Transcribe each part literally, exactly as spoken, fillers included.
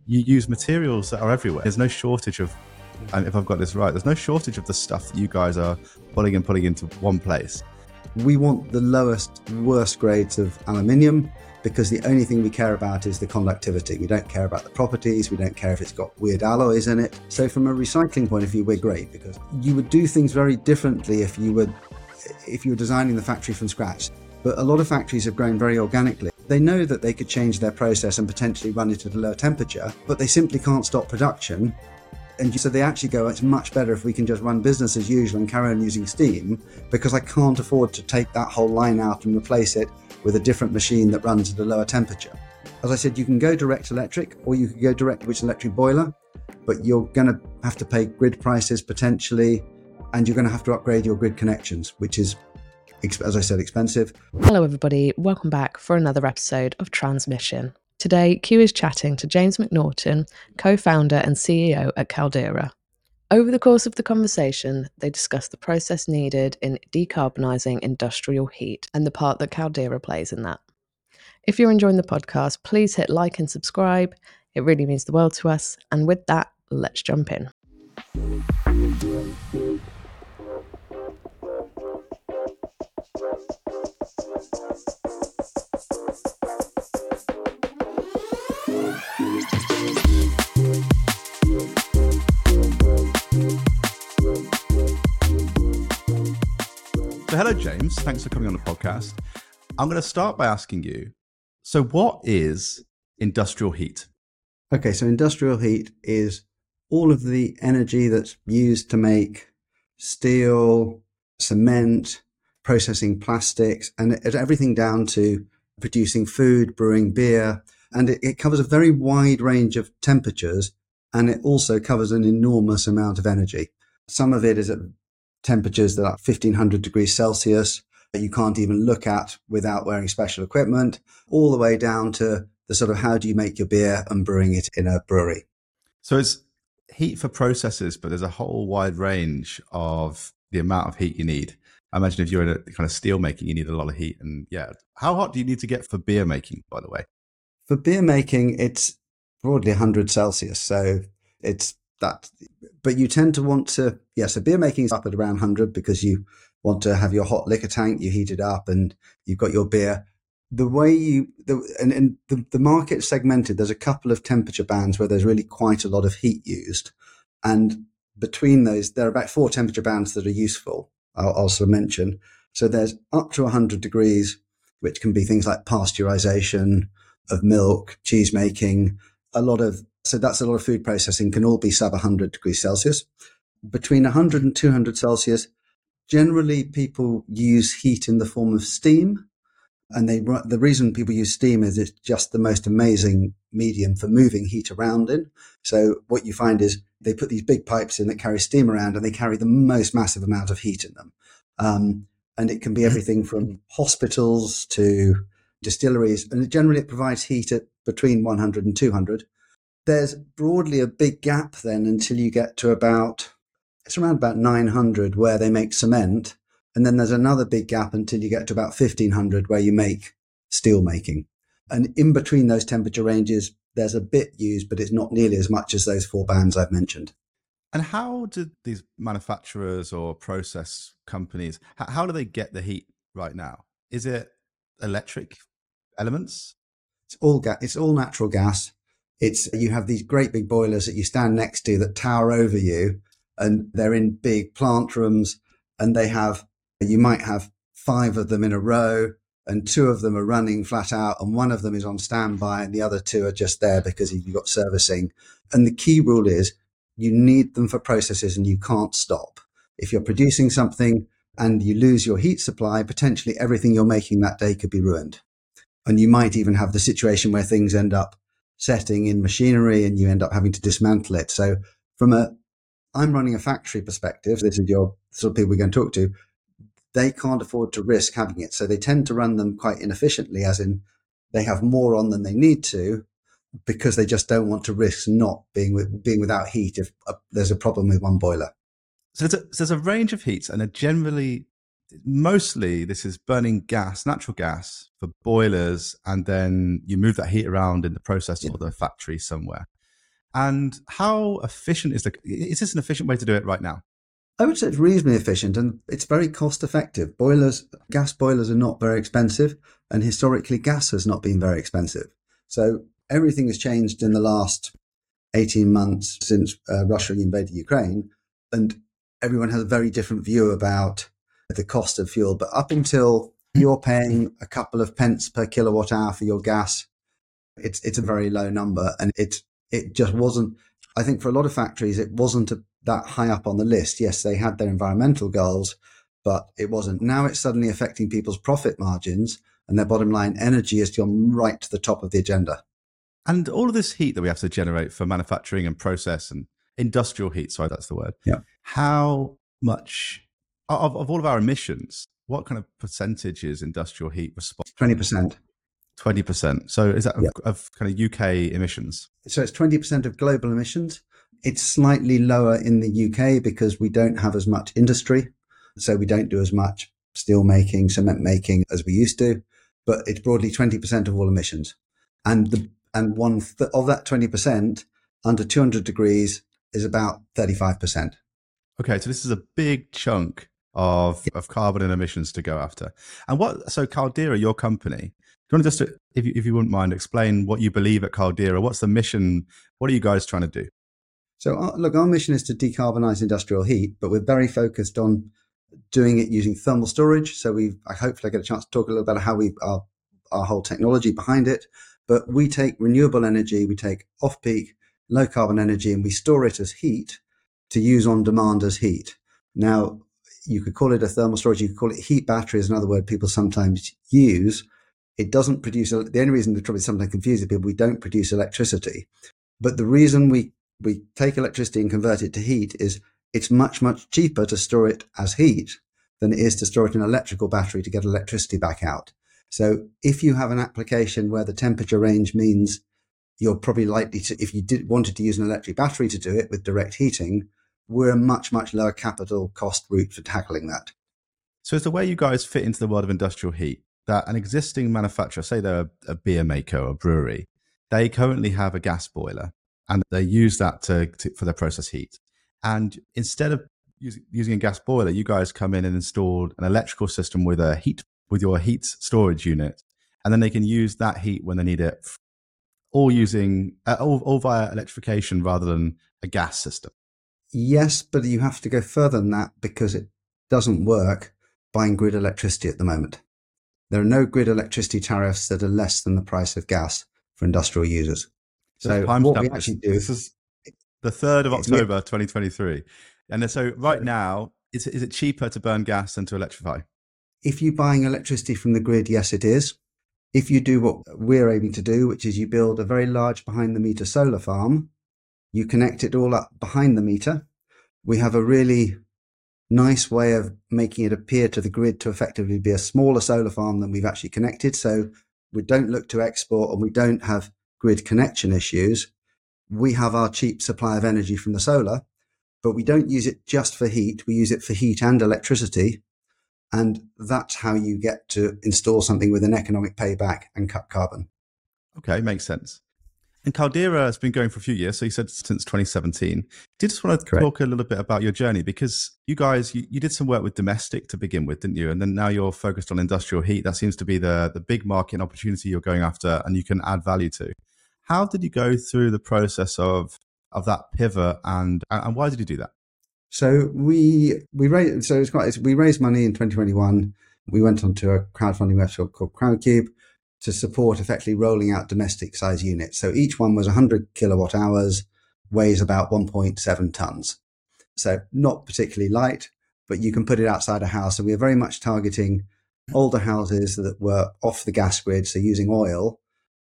you use materials that are everywhere. There's no shortage of, and if I've got this right, there's no shortage of the stuff that you guys are putting and putting into one place. We want the lowest, worst grades of aluminium because the only thing we care about is the conductivity. We don't care about the properties. We don't care if it's got weird alloys in it. So from a recycling point of view, we're great because you would do things very differently if you were, if you were designing the factory from scratch. But a lot of factories have grown very organically. They know that they could change their process and potentially run it at a lower temperature, but they simply can't stop production. And so they actually go, it's much better if we can just run business as usual and carry on using steam, because I can't afford to take that whole line out and replace it with a different machine that runs at a lower temperature. As I said, you can go direct electric or you can go direct with electric boiler, but you're going to have to pay grid prices potentially, and you're going to have to upgrade your grid connections, which is, as I said, expensive. Hello everybody, welcome back for another episode of Transmission. Today, Q is chatting to James McNaughton, co-founder and C E O at Caldera. Over the course of the conversation, they discuss the process needed in decarbonising industrial heat and the part that Caldera plays in that. If you're enjoying the podcast, please hit like and subscribe. It really means the world to us. And with that, let's jump in. So hello, James. Thanks for coming on the podcast. I'm going to start by asking you, so what is industrial heat? Okay, so industrial heat is all of the energy that's used to make steel, cement, processing plastics, and everything down to producing food, brewing beer. And it, it covers a very wide range of temperatures, and it also covers an enormous amount of energy. Some of it is at temperatures that are fifteen hundred degrees Celsius that you can't even look at without wearing special equipment, all the way down to the sort of how do you make your beer and brewing it in a brewery. So it's heat for processes, but there's a whole wide range of the amount of heat you need. I imagine if you're in a kind of steel making, you need a lot of heat. And yeah, how hot do you need to get for beer making, by the way? For beer making, it's broadly one hundred Celsius. So it's that, but you tend to want to, yeah, so beer making is up at around one hundred because you want to have your hot liquor tank, you heat it up and you've got your beer. The way you, the, and, and the, the market segmented, there's a couple of temperature bands where there's really quite a lot of heat used. And between those, there are about four temperature bands that are useful, I'll also mention. So there's up to one hundred degrees, which can be things like pasteurization of milk, cheese making, a lot of, so that's a lot of food processing, can all be sub one hundred degrees Celsius. Between one hundred and two hundred Celsius, generally people use heat in the form of steam. And they, the reason people use steam is it's just the most amazing medium for moving heat around in. So what you find is they put these big pipes in that carry steam around, and they carry the most massive amount of heat in them. Um, and it can be everything from hospitals to distilleries. And generally it provides heat at between one hundred and two hundred. There's broadly a big gap then until you get to about, it's around about nine hundred where they make cement. And then there's another big gap until you get to about fifteen hundred where you make steel making. And in between those temperature ranges, there's a bit used, but it's not nearly as much as those four bands I've mentioned. And how do these manufacturers or process companies, how, how do they get the heat right now? Is it electric elements? It's all ga- it's all natural gas. It's, you have these great big boilers that you stand next to that tower over you, and they're in big plant rooms, and they have, you might have five of them in a row, and two of them are running flat out, and one of them is on standby, and the other two are just there because you've got servicing. And the key rule is you need them for processes and you can't stop. If you're producing something and you lose your heat supply, potentially everything you're making that day could be ruined. And you might even have the situation where things end up setting in machinery and you end up having to dismantle it. So from a, I'm running a factory perspective, this is your sort of people we're going to talk to, they can't afford to risk having it. So they tend to run them quite inefficiently, as in they have more on than they need to, because they just don't want to risk not being with, being without heat if uh, there's a problem with one boiler. So there's, a, so there's a range of heats, and generally, mostly this is burning gas, natural gas for boilers, and then you move that heat around in the process yeah. or the factory somewhere. And how efficient is the, is this an efficient way to do it right now? I would say it's reasonably efficient and it's very cost effective. Boilers, gas boilers are not very expensive, and historically gas has not been very expensive. So everything has changed in the last eighteen months since uh, Russia invaded Ukraine, and everyone has a very different view about the cost of fuel. But up until you're paying a couple of pence per kilowatt hour for your gas, it's it's a very low number, and it it just wasn't. I think for a lot of factories, it wasn't a, that high up on the list. Yes, they had their environmental goals, but it wasn't. Now it's suddenly affecting people's profit margins and their bottom line. Energy has gone right to the top of the agenda. And all of this heat that we have to generate for manufacturing and process and industrial heat, sorry, that's the word. Yeah. How much of, of all of our emissions, what kind of percentage is industrial heat responsible? twenty percent. twenty percent. So is that of, Yeah. of kind of U K emissions? So it's twenty percent of global emissions. It's slightly lower in the U K because we don't have as much industry. So we don't do as much steel making, cement making as we used to, but it's broadly twenty percent of all emissions. And the and one th- of that twenty percent under two hundred degrees is about thirty-five percent. Okay, so this is a big chunk of, of carbon and emissions to go after. And what, so Caldera, your company, do you want to just, if you, if you wouldn't mind, explain what you believe at Caldera? What's the mission? What are you guys trying to do? So our, look, our mission is to decarbonize industrial heat, but we're very focused on doing it using thermal storage. So we, I hopefully get a chance to talk a little about how we, our, our whole technology behind it. But we take renewable energy, we take off-peak, low carbon energy, and we store it as heat to use on demand as heat. Now, you could call it a thermal storage, you could call it heat battery is another word people sometimes use. It doesn't produce, the only reason that probably sometimes confuses people, we don't produce electricity. But the reason we, we take electricity and convert it to heat is it's much, much cheaper to store it as heat than it is to store it in an electrical battery to get electricity back out. So if you have an application where the temperature range means you're probably likely to, if you did wanted to use an electric battery to do it with direct heating, we're a much, much lower capital cost route for tackling that. So is the way you guys fit into the world of industrial heat that an existing manufacturer, say they're a beer maker or a brewery, they currently have a gas boiler and they use that to, to for their process heat. And instead of using, using a gas boiler, you guys come in and install an electrical system with a heat with your heat storage unit, and then they can use that heat when they need it, all using uh, all, all via electrification rather than a gas system. Yes, but you have to go further than that because it doesn't work buying grid electricity at the moment. There are no grid electricity tariffs that are less than the price of gas for industrial users. So, so what we actually do, this is the third of October, twenty twenty-three, and so right now, is is it cheaper to burn gas than to electrify? If you're buying electricity from the grid, yes, it is. If you do what we're aiming to do, which is you build a very large behind the meter solar farm, you connect it all up behind the meter. We have a really nice way of making it appear to the grid to effectively be a smaller solar farm than we've actually connected. So we don't look to export and we don't have grid connection issues. We have our cheap supply of energy from the solar, but we don't use it just for heat. We use it for heat and electricity. And that's how you get to install something with an economic payback and cut carbon. Okay, makes sense. And Caldera has been going for a few years. So you said since twenty seventeen. Did you just want to Correct. talk a little bit about your journey? Because you guys, you, you did some work with domestic to begin with, didn't you? And then now you're focused on industrial heat. That seems to be the, the big market opportunity you're going after and you can add value to. How did you go through the process of, of that pivot and, and why did you do that? So we we raised so it's quite it's, we raised money in twenty twenty-one. We went onto a crowdfunding website called Crowdcube to support effectively rolling out domestic size units. So each one was one hundred kilowatt hours, weighs about one point seven tons. So not particularly light, but you can put it outside a house. So we are very much targeting older houses that were off the gas grid, so using oil,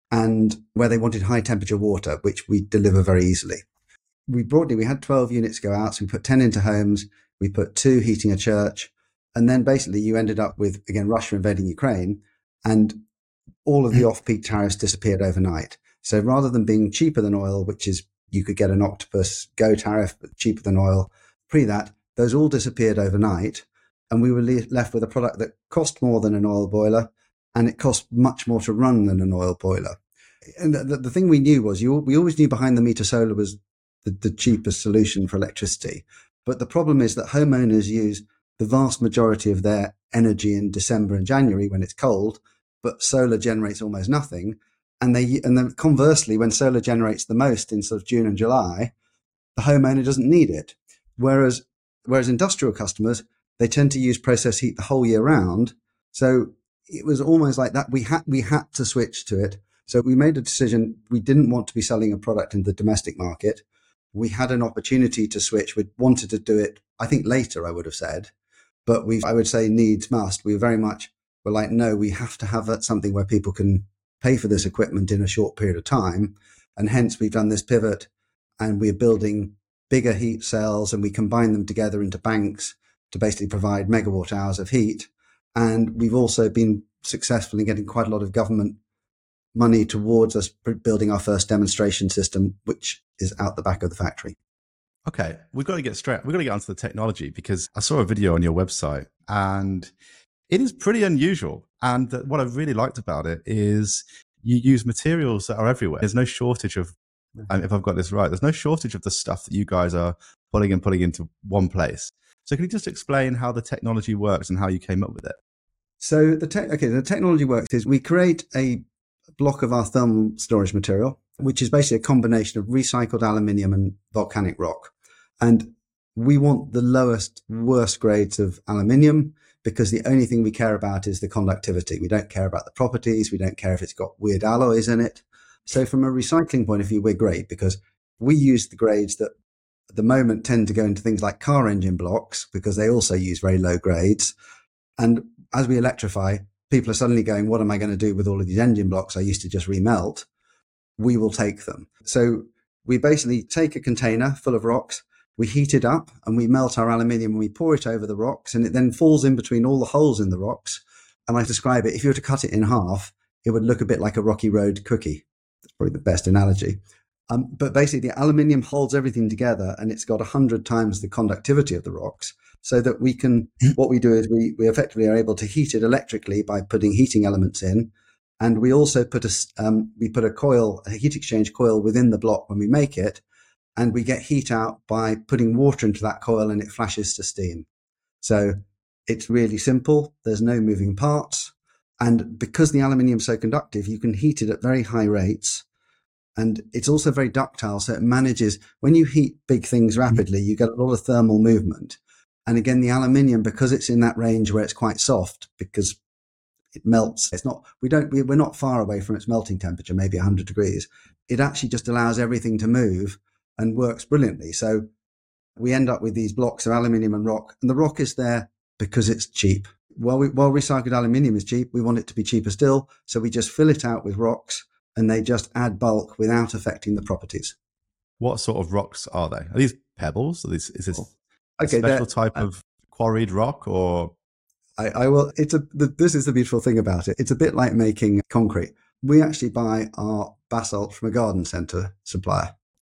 and where they wanted high temperature water, which we deliver very easily. We broadly, we had twelve units go out. So we put ten into homes. We put two heating a church. And then basically you ended up with, again, Russia invading Ukraine and all of the off-peak tariffs disappeared overnight. So rather than being cheaper than oil, which is, you could get an Octopus Go tariff, but cheaper than oil, pre that, those all disappeared overnight. And we were le- left with a product that cost more than an oil boiler and it cost much more to run than an oil boiler. and the, the thing we knew was you, we always knew behind the meter solar was the, the cheapest solution for electricity. But the problem is that homeowners use the vast majority of their energy in December and January when it's cold, but solar generates almost nothing. And they, and then conversely, when solar generates the most in sort of June and July, the homeowner doesn't need it. Whereas, whereas industrial customers, they tend to use process heat the whole year round. So it was almost like that. We had, we had to switch to it. So we made a decision. We didn't want to be selling a product in the domestic market. We had an opportunity to switch. We wanted to do it, I think later, I would have said, but we, I would say needs must. We very much were like, no, we have to have something where people can pay for this equipment in a short period of time. And hence we've done this pivot and we're building bigger heat cells and we combine them together into banks to basically provide megawatt hours of heat. And we've also been successful in getting quite a lot of government money towards us building our first demonstration system, which is out the back of the factory. Okay, we've got to get straight. We've got to get onto the technology because I saw a video on your website and it is pretty unusual. And what I really liked about it is you use materials that are everywhere. There's no shortage of, and if I've got this right, there's no shortage of the stuff that you guys are putting and putting into one place. So can you just explain how the technology works and how you came up with it? So the te- okay, the technology works is we create a block of our thermal storage material, which is basically a combination of recycled aluminium and volcanic rock. And we want the lowest, worst grades of aluminium because the only thing we care about is the conductivity. We don't care about the properties. We don't care if it's got weird alloys in it. So from a recycling point of view, we're great because we use the grades that at the moment tend to go into things like car engine blocks because they also use very low grades. And as we electrify, people are suddenly going, what am I going to do with all of these engine blocks I used to just remelt? We will take them. So we basically take a container full of rocks, we heat it up and we melt our aluminium and we pour it over the rocks and it then falls in between all the holes in the rocks. And I describe it, if you were to cut it in half, it would look a bit like a Rocky Road cookie. That's probably the best analogy. Um, but basically the aluminium holds everything together and it's got a hundred times the conductivity of the rocks so that we can, what we do is we, we effectively are able to heat it electrically by putting heating elements in. And we also put a, um, we put a coil, a heat exchange coil within the block when we make it. And we get heat out by putting water into that coil and it flashes to steam. So it's really simple. There's no moving parts. And because the aluminium is so conductive, you can heat it at very high rates. And it's also very ductile. So it manages, when you heat big things rapidly, you get a lot of thermal movement. And again, the aluminium, because it's in that range where it's quite soft, because it melts, it's not, we don't, we're not far away from its melting temperature, maybe one hundred degrees. It actually just allows everything to move and works brilliantly. So we end up with these blocks of aluminium and rock, and the rock is there because it's cheap. While, we, while recycled aluminium is cheap, we want it to be cheaper still. So we just fill it out with rocks and they just add bulk without affecting the properties. What sort of rocks are they? Are these pebbles? Are these, is this okay, a special type uh, of quarried rock or? I, I will, it's a, the, this is the beautiful thing about it. It's a bit like making concrete. We actually buy our basalt from a garden centre supplier.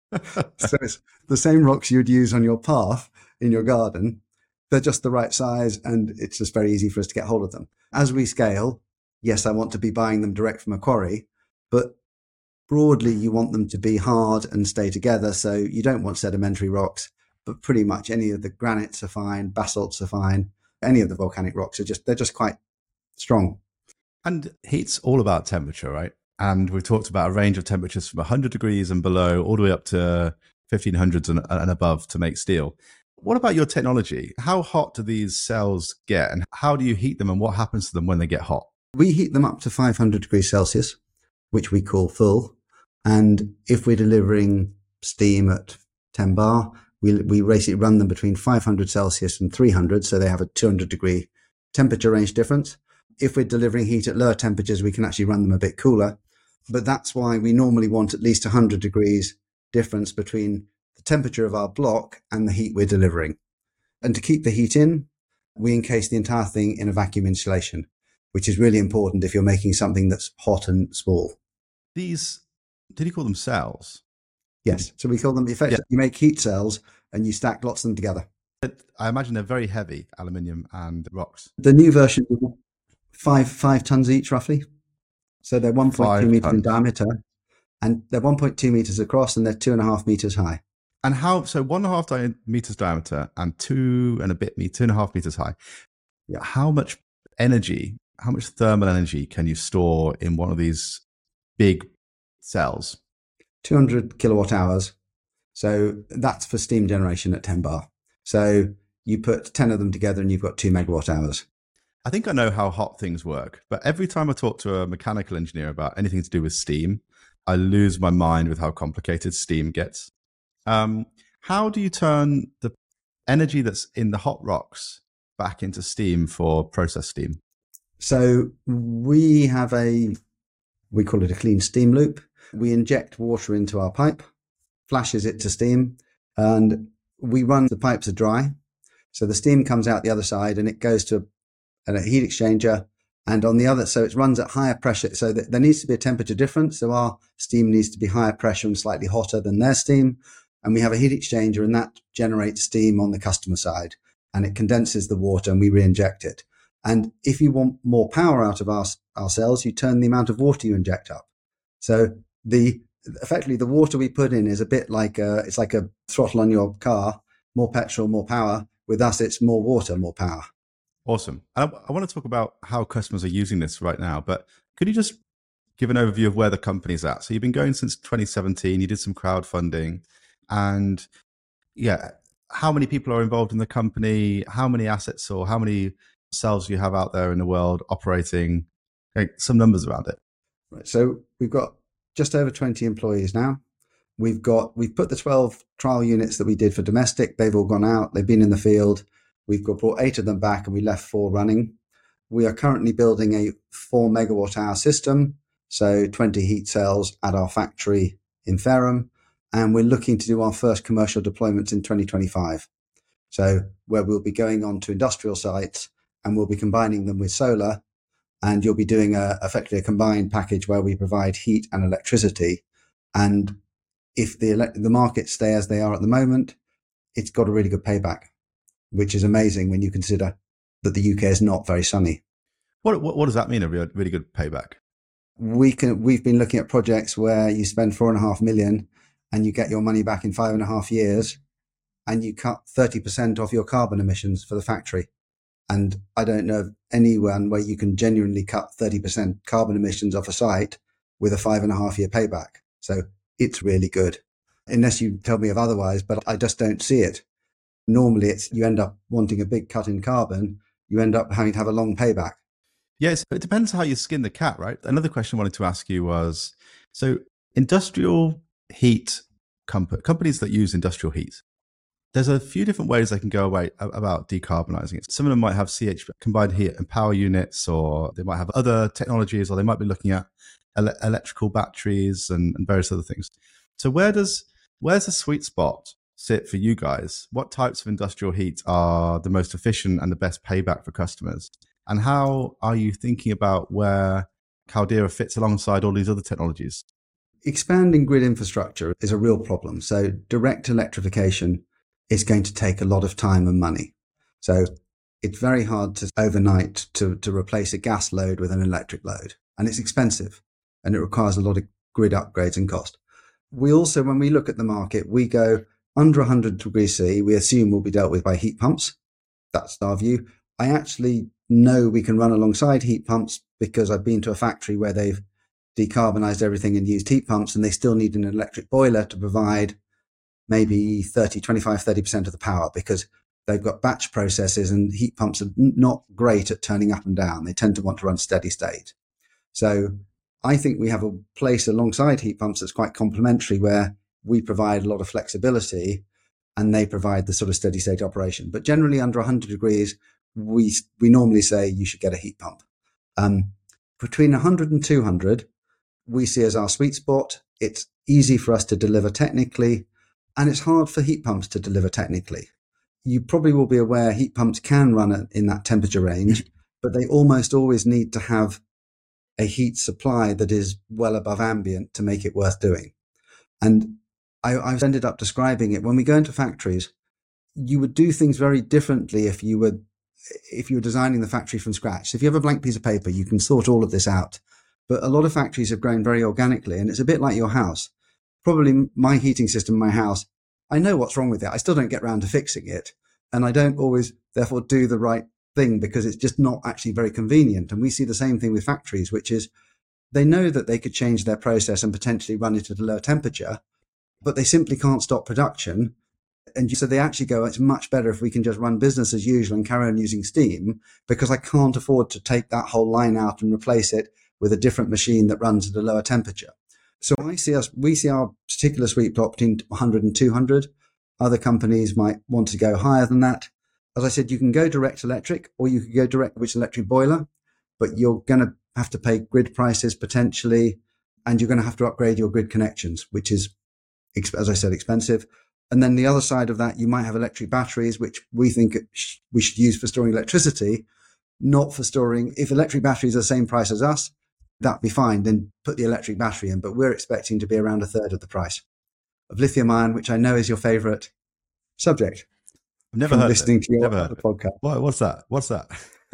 So it's the same rocks you'd use on your path in your garden. They're just the right size and it's just very easy for us to get hold of them. As we scale, yes, I want to be buying them direct from a quarry, but broadly you want them to be hard and stay together. So you don't want sedimentary rocks, but pretty much any of the granites are fine, basalts are fine. Any of the volcanic rocks are just, they're just quite strong. And heat's all about temperature, right? And we've talked about a range of temperatures from one hundred degrees and below all the way up to fifteen hundreds and, and above to make steel. What about your technology? How hot do these cells get and how do you heat them and what happens to them when they get hot? We heat them up to five hundred degrees Celsius, which we call full. And if we're delivering steam at ten bar, we, we basically run them between five hundred Celsius and three hundred. So they have a two hundred degree temperature range difference. If we're delivering heat at lower temperatures, we can actually run them a bit cooler. But that's why we normally want at least one hundred degrees difference between the temperature of our block and the heat we're delivering. And to keep the heat in, we encase the entire thing in a vacuum insulation, which is really important if you're making something that's hot and small. These, did you call them cells? Yes. So we call them, effectively, yeah. You make heat cells and you stack lots of them together. I imagine they're very heavy, aluminium and rocks. The new version, five, five tons each roughly. So they're one point two meters in diameter And they're one point two meters across and they're two and a half meters high. And how, so one and a half di- meters diameter and two and a bit, two and a half meters high. Yeah. How much energy, how much thermal energy can you store in one of these big cells? two hundred kilowatt hours. So that's for steam generation at ten bar. So you put ten of them together and you've got two megawatt hours. I think I know how hot things work, but every time I talk to a mechanical engineer about anything to do with steam, I lose my mind with how complicated steam gets. Um, how do you turn the energy that's in the hot rocks back into steam for process steam? So we have a, we call it a clean steam loop. We inject water into our pipe, flashes it to steam, and we run, the pipes are dry. So the steam comes out the other side and it goes to a heat exchanger. And on the other, so it runs at higher pressure. So that there needs to be a temperature difference. So our steam needs to be higher pressure and slightly hotter than their steam. And we have a heat exchanger and that generates steam on the customer side and it condenses the water and we re-inject it. And if you want more power out of our, our cells, you turn the amount of water you inject up. So the effectively the water we put in is a bit like a, it's like a throttle on your car, more petrol, more power. With us, it's more water, more power. Awesome. And I, I want to talk about how customers are using this right now, but could you just give an overview of where the company's at? So you've been going since twenty seventeen, you did some crowdfunding, and yeah, how many people are involved in the company? How many assets or how many cells you have out there in the world operating? Like some numbers around it. Right. So we've got just over twenty employees now. We've got, we've put the twelve trial units that we did for domestic. They've all gone out. They've been in the field. We've got brought eight of them back and we left four running. We are currently building a four megawatt hour system. So twenty heat cells at our factory in Fareham. And we're looking to do our first commercial deployments in twenty twenty-five. So where we'll be going on to industrial sites and we'll be combining them with solar. And you'll be doing a, effectively a combined package where we provide heat and electricity. And if the ele- the markets stay as they are at the moment, it's got a really good payback, which is amazing when you consider that the U K is not very sunny. What what, what does that mean? A really, really good payback? We can. We've been looking at projects where you spend four and a half million and you get your money back in five and a half years, and you cut thirty percent off your carbon emissions for the factory. And I don't know of anyone where you can genuinely cut thirty percent carbon emissions off a site with a five and a half year payback. So it's really good, unless you tell me of otherwise, but I just don't see it. Normally it's, you end up wanting a big cut in carbon, you end up having to have a long payback. Yes, it depends how you skin the cat, right? Another question I wanted to ask you was, so industrial heat, comp- companies that use industrial heat, there's a few different ways they can go away about decarbonizing it. Some of them might have C H P, combined heat and power units, or they might have other technologies, or they might be looking at ele- electrical batteries and, and various other things. So where does where's the sweet spot sit for you guys? What types of industrial heat are the most efficient and the best payback for customers? And how are you thinking about where Caldera fits alongside all these other technologies? Expanding grid infrastructure is a real problem. So direct electrification is going to take a lot of time and money. So it's very hard to overnight to, to replace a gas load with an electric load. And it's expensive and it requires a lot of grid upgrades and cost. We also, when we look at the market, we go under one hundred degrees C, we assume will be dealt with by heat pumps. That's our view. I actually know we can run alongside heat pumps because I've been to a factory where they've decarbonized everything and used heat pumps, and they still need an electric boiler to provide maybe thirty, twenty-five, thirty percent of the power because they've got batch processes and heat pumps are not great at turning up and down. They tend to want to run steady state. So I think we have a place alongside heat pumps that's quite complementary where we provide a lot of flexibility and they provide the sort of steady state operation. But generally under one hundred degrees, we we normally say you should get a heat pump. Um, between one hundred and two hundred, we see as our sweet spot. It's easy for us to deliver technically, and it's hard for heat pumps to deliver technically. You probably will be aware heat pumps can run at, in that temperature range, but they almost always need to have a heat supply that is well above ambient to make it worth doing. And I, I've ended up describing it. When we go into factories, you would do things very differently if you were if you were designing the factory from scratch. So if you have a blank piece of paper, you can sort all of this out But a lot of factories have grown very organically, and it's a bit like your house. Probably my heating system in my house, I know what's wrong with it. I still don't get around to fixing it. And I don't always, therefore, do the right thing because it's just not actually very convenient. And we see the same thing with factories, which is they know that they could change their process and potentially run it at a lower temperature, but they simply can't stop production. And so they actually go, it's much better if we can just run business as usual and carry on using steam, because I can't afford to take that whole line out and replace it with a different machine that runs at a lower temperature. So I see us, we see our particular sweet spot between one hundred and two hundred. Other companies might want to go higher than that. As I said, you can go direct electric, or you could go direct with electric boiler, but you're going to have to pay grid prices potentially, and you're going to have to upgrade your grid connections, which is, as I said, expensive. And then the other side of that, you might have electric batteries, which we think we should use for storing electricity, not for storing. If electric batteries are the same price as us, that'd be fine. Then put the electric battery in. But we're expecting to be around a third of the price of lithium ion, which I know is your favorite subject. I've never heard listening it. to your never heard podcast. What, what's that? What's that?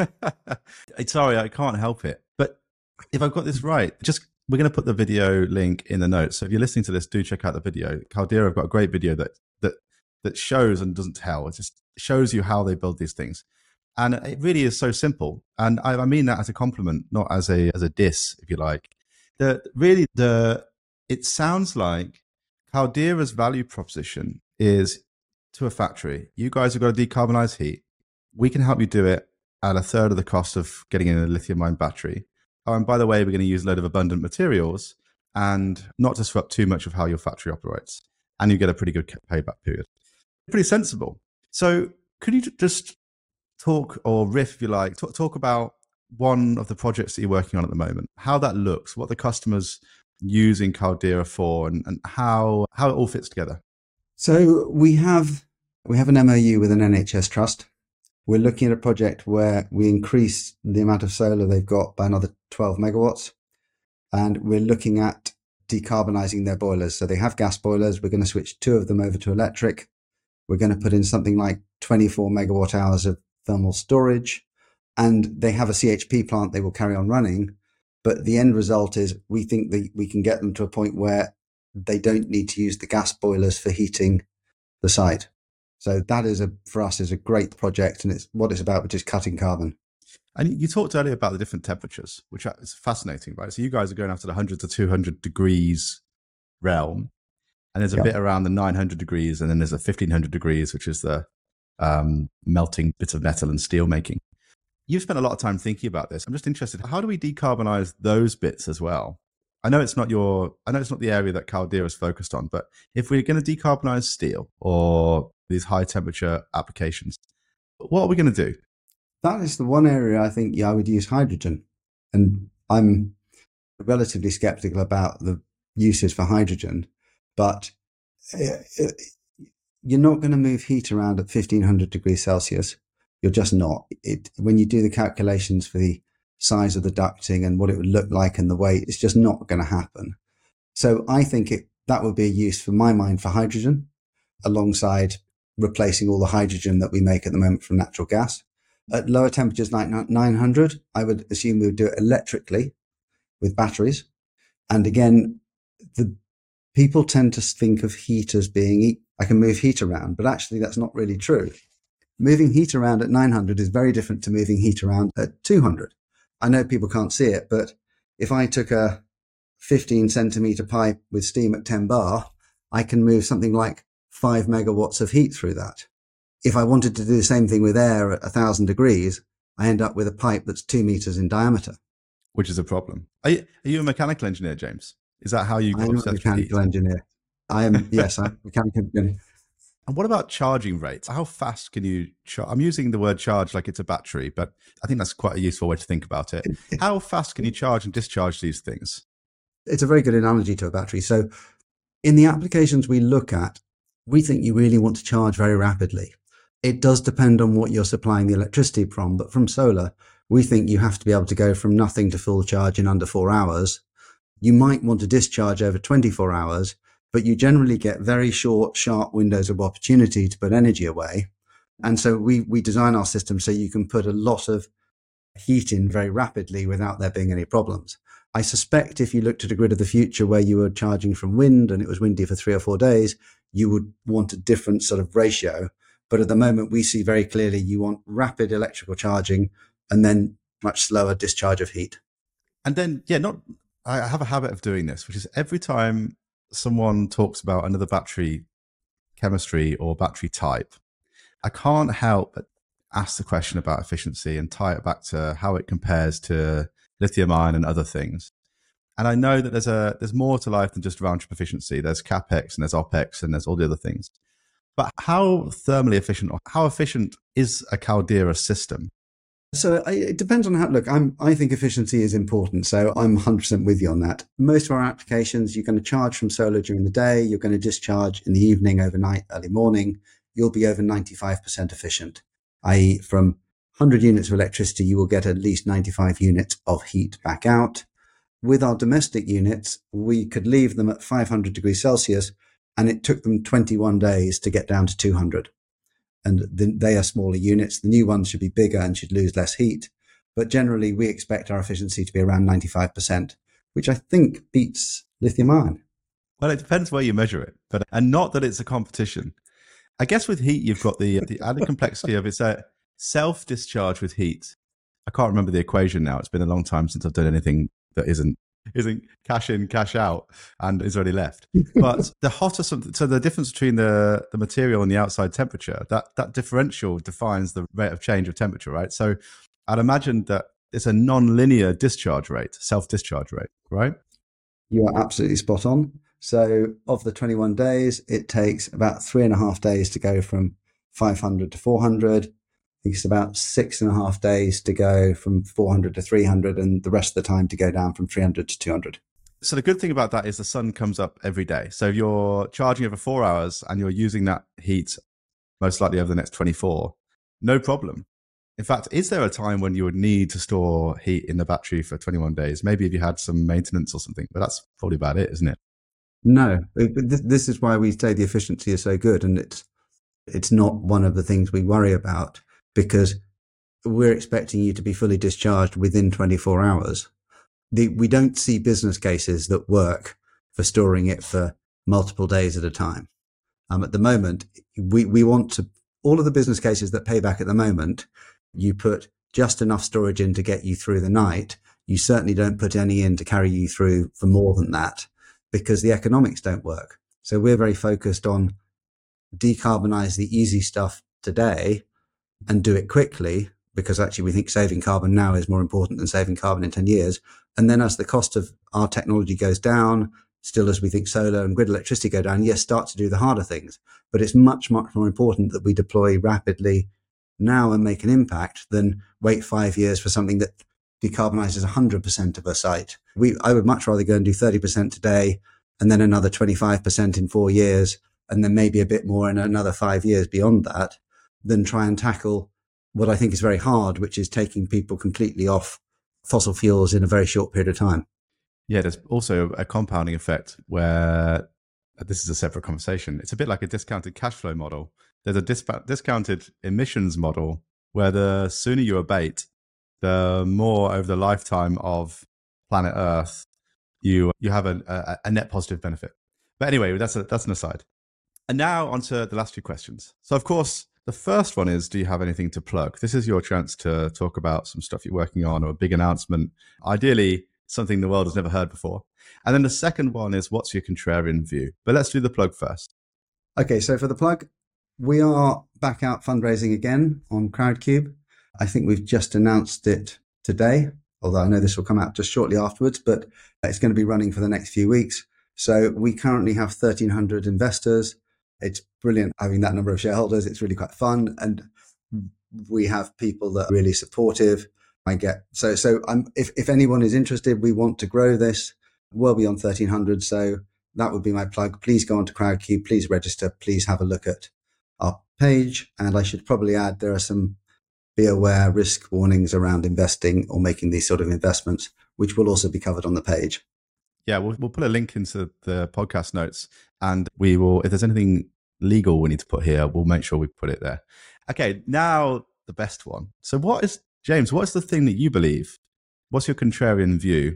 Sorry, I can't help it. But if I've got this right, just we're going to put the video link in the notes. So if you're listening to this, do check out the video. Caldera have got a great video that that that shows and doesn't tell. It just shows you how they build these things. And it really is so simple. And I, I mean that as a compliment, not as a as a diss, if you like. The really the it sounds like Caldera's value proposition is to a factory. You guys have got to decarbonize heat. We can help you do it at a third of the cost of getting in a lithium-ion battery. Oh, and by the way, we're going to use a load of abundant materials and not disrupt too much of how your factory operates. And you get a pretty good payback period. Pretty sensible. So could you just talk or riff, if you like, talk, talk about one of the projects that you're working on at the moment, how that looks, what the customers using Caldera for, and, and how how it all fits together? So we have we have an M O U with an N H S trust. We're looking at a project where we increase the amount of solar they've got by another twelve megawatts. And we're looking at decarbonizing their boilers. So they have gas boilers. We're going to switch two of them over to electric. We're going to put in something like twenty-four megawatt hours of thermal storage. And they have a C H P plant they will carry on running. But the end result is we think that we can get them to a point where they don't need to use the gas boilers for heating the site. So that is a, for us, is a great project, and it's what it's about, which is cutting carbon. And you talked earlier about the different temperatures, which is fascinating, right? So you guys are going after the one hundred to two hundred degrees realm, and there's a Yep. bit around the nine hundred degrees, and then there's a fifteen hundred degrees, which is the um, melting bits of metal and steel making. You've spent a lot of time thinking about this. I'm just interested, how do we decarbonize those bits as well? I know it's not your, I know it's not the area that Caldera is focused on, but if we're going to decarbonize steel or these high temperature applications, what are we going to do? That is the one area I think yeah, I would use hydrogen. And I'm relatively skeptical about the uses for hydrogen, but you're not going to move heat around at fifteen hundred degrees Celsius. You're just not. It, when you do the calculations for the size of the ducting and what it would look like and the weight, it's just not going to happen. So I think it, that would be a use, for my mind, for hydrogen, alongside replacing all the hydrogen that we make at the moment from natural gas. At lower temperatures like nine hundred, I would assume we would do it electrically with batteries. And again, the people tend to think of heat as being, I can move heat around, but actually that's not really true. Moving heat around at nine hundred is very different to moving heat around at two hundred. I know people can't see it, but if I took a fifteen centimeter pipe with steam at ten bar, I can move something like five megawatts of heat through that. If I wanted to do the same thing with air at a thousand degrees, I end up with a pipe that's two meters in diameter. Which is a problem. Are you, are you a mechanical engineer, James? Is that how you got I'm a obsessed with heat? mechanical engineer. I am, yes, I'm a mechanical engineer. And what about charging rates? How fast can you charge? I'm using the word charge like it's a battery, but I think that's quite a useful way to think about it. How fast can you charge and discharge these things? It's a very good analogy to a battery. So in the applications we look at, we think you really want to charge very rapidly. It does depend on what you're supplying the electricity from, but from solar, we think you have to be able to go from nothing to full charge in under four hours. You might want to discharge over twenty-four hours, but you generally get very short, sharp windows of opportunity to put energy away. And so we, we design our system so you can put a lot of heat in very rapidly without there being any problems. I suspect if you looked at a grid of the future where you were charging from wind and it was windy for three or four days, you would want a different sort of ratio. But at the moment, we see very clearly you want rapid electrical charging and then much slower discharge of heat. And then, yeah, not. I have a habit of doing this, which is every time someone talks about another battery chemistry or battery type, I can't help but ask the question about efficiency and tie it back to how it compares to lithium ion and other things. And I know that there's a there's more to life than just round trip efficiency. There's CapEx and there's OpEx and there's all the other things. But how thermally efficient or how efficient is a Caldera system? So it depends on how, look, I'm, I think efficiency is important. So I'm one hundred percent with you on that. Most of our applications, you're going to charge from solar during the day. You're going to discharge in the evening, overnight, early morning. You'll be over ninety-five percent efficient, that is from one hundred units of electricity, you will get at least ninety-five units of heat back out. With our domestic units, we could leave them at five hundred degrees Celsius and it took them twenty-one days to get down to two hundred. And the, they are smaller units. The new ones should be bigger and should lose less heat. But generally, we expect our efficiency to be around ninety-five percent, which I think beats lithium ion. Well, it depends where you measure it, but and not that it's a competition. I guess with heat, you've got the the added complexity of it's a self-discharge with heat. I can't remember the equation now. It's been a long time since I've done anything that isn't isn't cash in, cash out, and is already left. But the hotter, so the difference between the, the material and the outside temperature, that, that differential defines the rate of change of temperature, right? So I'd imagine that it's a non-linear discharge rate, self-discharge rate, right? You are absolutely spot on. So of the twenty-one days, it takes about three and a half days to go from five hundred to four hundred. I think it's about six and a half days to go from four hundred to three hundred, and the rest of the time to go down from three hundred to two hundred. So the good thing about that is the sun comes up every day. So if you're charging over four hours and you're using that heat most likely over the next twenty-four, no problem. In fact, is there a time when you would need to store heat in the battery for twenty-one days? Maybe if you had some maintenance or something, but that's probably about it, isn't it? No, this is why we say the efficiency is so good, and it's it's not one of the things we worry about, because we're expecting you to be fully discharged within twenty-four hours. The, we don't see business cases that work for storing it for multiple days at a time. Um, at the moment, we, we want to, all of the business cases that pay back at the moment, you put just enough storage in to get you through the night. You certainly don't put any in to carry you through for more than that, because the economics don't work. So we're very focused on decarbonize the easy stuff today and do it quickly, because actually we think saving carbon now is more important than saving carbon in ten years. And then as the cost of our technology goes down, still as we think solar and grid electricity go down, yes, start to do the harder things. But it's much, much more important that we deploy rapidly now and make an impact than wait five years for something that decarbonizes one hundred percent of a site. We, I would much rather go and do thirty percent today and then another twenty-five percent in four years and then maybe a bit more in another five years beyond that, than try and tackle what I think is very hard, which is taking people completely off fossil fuels in a very short period of time. Yeah, there's also a compounding effect where this is a separate conversation. It's a bit like a discounted cash flow model. There's a dis- discounted emissions model where the sooner you abate, the more over the lifetime of planet Earth, you you have a, a, a net positive benefit. But anyway, that's a, that's an aside. And now onto the last few questions. So of course, the first one is, do you have anything to plug? This is your chance to talk about some stuff you're working on or a big announcement, ideally something the world has never heard before. And then the second one is, what's your contrarian view? But let's do the plug first. Okay, so for the plug, we are back out fundraising again on Crowdcube. I think we've just announced it today, although I know this will come out just shortly afterwards, but it's going to be running for the next few weeks. So we currently have thirteen hundred investors. It's brilliant having that number of shareholders. It's really quite fun. And we have people that are really supportive. I get, so, so I'm, if, if anyone is interested, we want to grow this well beyond thirteen hundred. So that would be my plug. Please go on to Crowdcube. Please register. Please have a look at our page. And I should probably add, there are some be aware risk warnings around investing or making these sort of investments, which will also be covered on the page. Yeah, we'll, we'll put a link into the podcast notes, and we will, if there's anything legal we need to put here, we'll make sure we put it there. Okay, now the best one. So what is, James, what is the thing that you believe? What's your contrarian view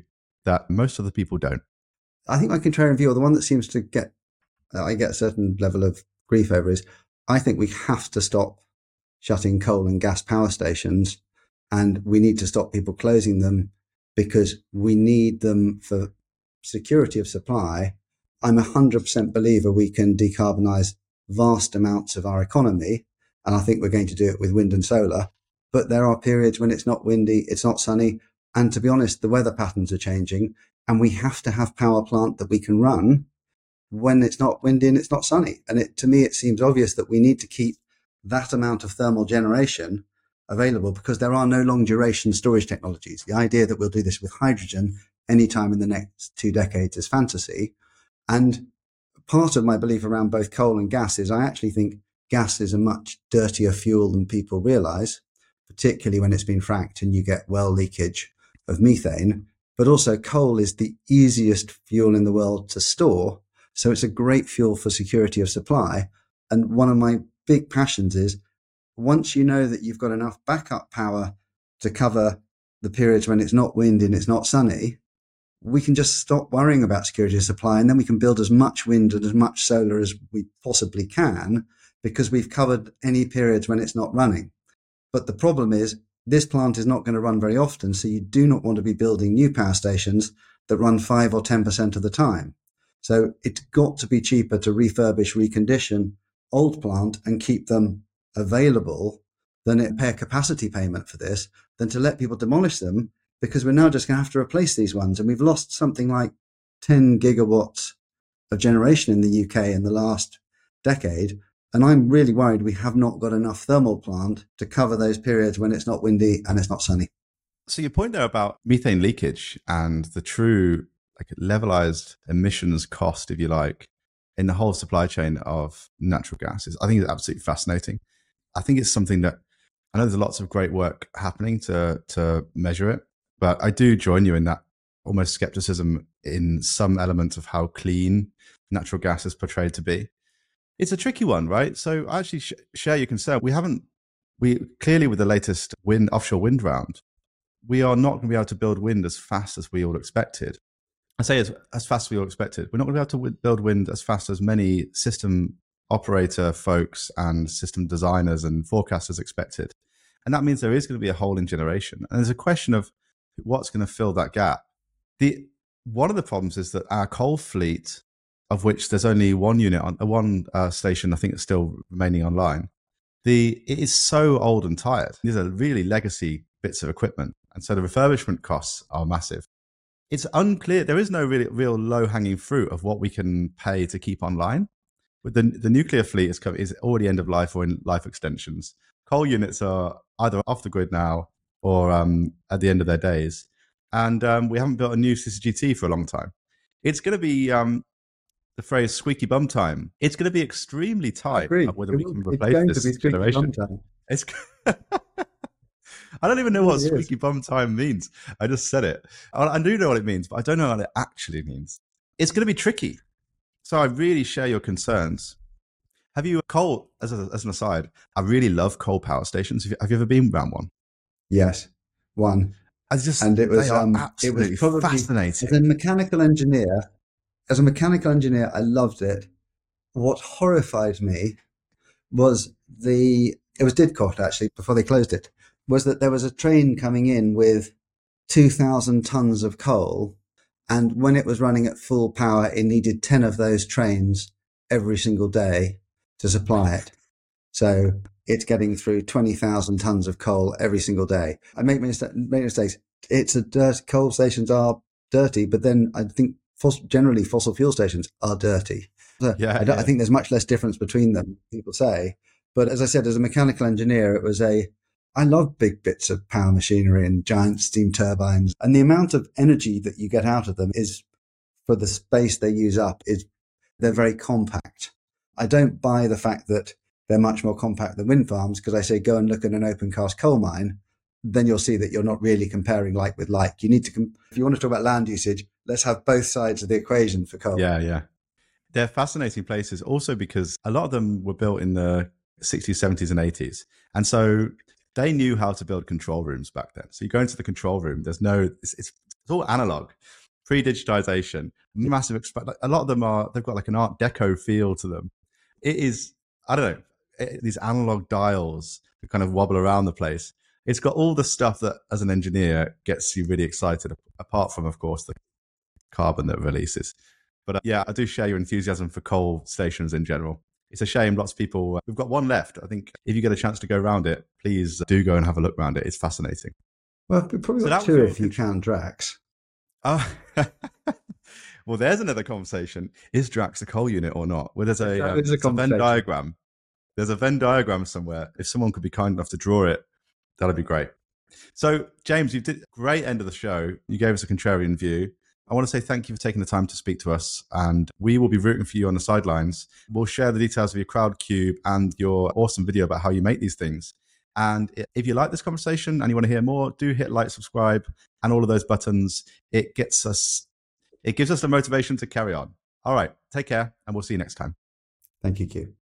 that most other people don't? I think my contrarian view, or the one that seems to get, uh, I get a certain level of grief over, is I think we have to stop shutting coal and gas power stations, and we need to stop people closing them because we need them for security of supply. I'm a hundred percent believer we can decarbonize vast amounts of our economy, and I think we're going to do it with wind and solar. But there are periods when it's not windy, it's not sunny, and to be honest, the weather patterns are changing, and we have to have power plant that we can run when it's not windy and it's not sunny. And it, to me, it seems obvious that we need to keep that amount of thermal generation available because there are no long duration storage technologies. The idea that we'll do this with hydrogen anytime in the next two decades is fantasy. And part of my belief around both coal and gas is I actually think gas is a much dirtier fuel than people realize, particularly when it's been fracked and you get well leakage of methane. But also coal is the easiest fuel in the world to store. So it's a great fuel for security of supply. And one of my big passions is once you know that you've got enough backup power to cover the periods when it's not windy and it's not sunny, we can just stop worrying about security of supply, and then we can build as much wind and as much solar as we possibly can because we've covered any periods when it's not running. But the problem is this plant is not going to run very often, so you do not want to be building new power stations that run five or ten percent of the time. So it's got to be cheaper to refurbish, recondition old plant and keep them available than it pay a capacity payment for this, than to let people demolish them, because we're now just going to have to replace these ones. And we've lost something like ten gigawatts of generation in the U K in the last decade. And I'm really worried we have not got enough thermal plant to cover those periods when it's not windy and it's not sunny. So your point there about methane leakage and the true like levelized emissions cost, if you like, in the whole supply chain of natural gas is, I think it's absolutely fascinating. I think it's something that I know there's lots of great work happening to to measure it, but I do join you in that almost skepticism in some elements of how clean natural gas is portrayed to be. It's a tricky one, right? So I actually sh- share your concern. We haven't, we clearly with the latest wind offshore wind round, we are not going to be able to build wind as fast as we all expected. I say as, as fast as we all expected. We're not going to be able to w- build wind as fast as many system operator folks and system designers and forecasters expected. And that means there is going to be a hole in generation. And there's a question of what's going to fill that gap. The one of the problems is that our coal fleet, of which there's only one unit on one uh, station, I think it's still remaining online. The it is so old and tired. These are really legacy bits of equipment, and so the refurbishment costs are massive. It's unclear. There is no really real low hanging fruit of what we can pay to keep online. With the the nuclear fleet is is already end of life or in life extensions. Coal units are either off the grid now or um, at the end of their days, and um, we haven't built a new C C G T for a long time. It's going to be um, the phrase "squeaky bum time." It's going to be extremely tight of whether it we will, can replace this generation. It's. I don't even know what squeaky bum time means. I just said it. I do know what it means, but I don't know what it actually means. It's going to be tricky. So I really share your concerns. Have you, coal, as, a, as an aside, I really love coal power stations. Have you, have you ever been around one? Yes, one. I just, and it was, um, it was probably fascinating. As a mechanical engineer, as a mechanical engineer, I loved it. What horrified me was the, it was Didcot actually, before they closed it, was that there was a train coming in with two thousand tons of coal. And when it was running at full power, it needed ten of those trains every single day to supply it. So it's getting through twenty thousand tons of coal every single day. I make mistakes. Make mistakes. It's a dirt. Coal stations are dirty, but then I think fos- generally fossil fuel stations are dirty. So yeah, I, don't, yeah. I think there's much less difference between them, people say. But as I said, as a mechanical engineer, it was a, I love big bits of power machinery and giant steam turbines. And the amount of energy that you get out of them is, for the space they use up, is they're very compact. I don't buy the fact that they're much more compact than wind farms, because I say go and look at an open cast coal mine, then you'll see that you're not really comparing like with like. You need to, com- if you want to talk about land usage, let's have both sides of the equation for coal. Yeah, yeah. They're fascinating places also because a lot of them were built in the sixties, seventies and eighties. And so they knew how to build control rooms back then. So you go into the control room, there's no, it's, it's, it's all analog. pre-digitization, massive. Exp- a lot of them are, they've got like an Art Deco feel to them. It is, I don't know, it, these analog dials that kind of wobble around the place. It's got all the stuff that, as an engineer, gets you really excited, apart from, of course, the carbon that it releases. But uh, yeah, I do share your enthusiasm for coal stations in general. It's a shame lots of people, uh, we've got one left. I think if you get a chance to go around it, please do go and have a look around it. It's fascinating. Well, we've probably So got that was two your if you count Drax. Oh, well, there's another conversation. Is Drax a coal unit or not? Well, there's a, That um, is a it's a Venn conversation. diagram. There's a Venn diagram somewhere. If someone could be kind enough to draw it, that'd be great. So, James, you did a great end of the show. You gave us a contrarian view. I want to say thank you for taking the time to speak to us, and we will be rooting for you on the sidelines. We'll share the details of your Crowdcube and your awesome video about how you make these things. And if you like this conversation and you want to hear more, do hit like, subscribe, and all of those buttons. It gets us, it gives us the motivation to carry on. All right, take care, and we'll see you next time. Thank you, Q.